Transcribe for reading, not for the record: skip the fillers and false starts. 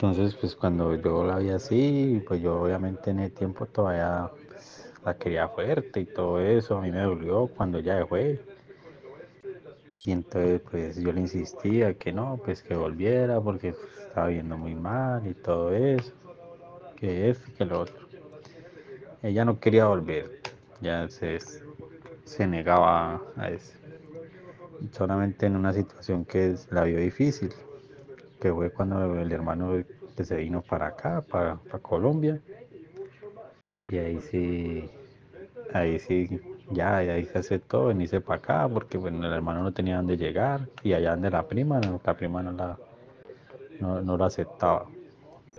Entonces, pues cuando yo la vi así, pues yo obviamente en el tiempo todavía pues, la quería fuerte y todo eso, a mí me dolió cuando ella se fue. Y entonces pues yo le insistía que no, pues que volviera porque pues, estaba viendo muy mal y todo eso, que esto y que lo otro. Ella no quería volver, ya se negaba a eso. Solamente en una situación que la vio difícil, que fue cuando el hermano que se vino para acá, para Colombia, y ahí sí, ya, y ahí se aceptó venirse para acá, porque bueno, el hermano no tenía dónde llegar, y allá donde la prima no la aceptaba.